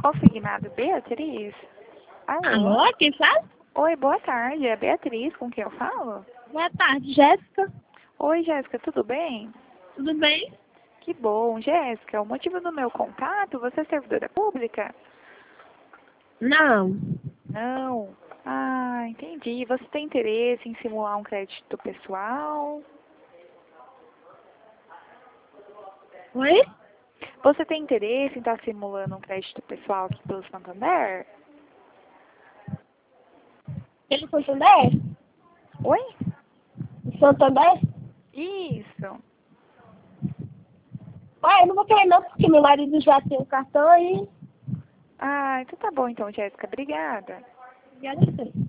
Consignado Beatriz? Alô? Alô, quem fala? Oi, boa tarde. É Beatriz com quem eu falo? Boa tarde, Jéssica. Oi, Jéssica, tudo bem? Tudo bem? Que bom. Jéssica, o motivo do meu contato, você é servidora pública? Não. Não. Ah, entendi. Você tem interesse em simular um crédito pessoal? Oi? Você tem interesse em estar simulando um crédito pessoal aqui pelo Santander? Pelo Santander? Oi? Santander? Isso. Ué, eu não vou querer não, porque meu marido já tem o cartão e... Ah, então tá bom então, Jéssica. Obrigada. Obrigada a você.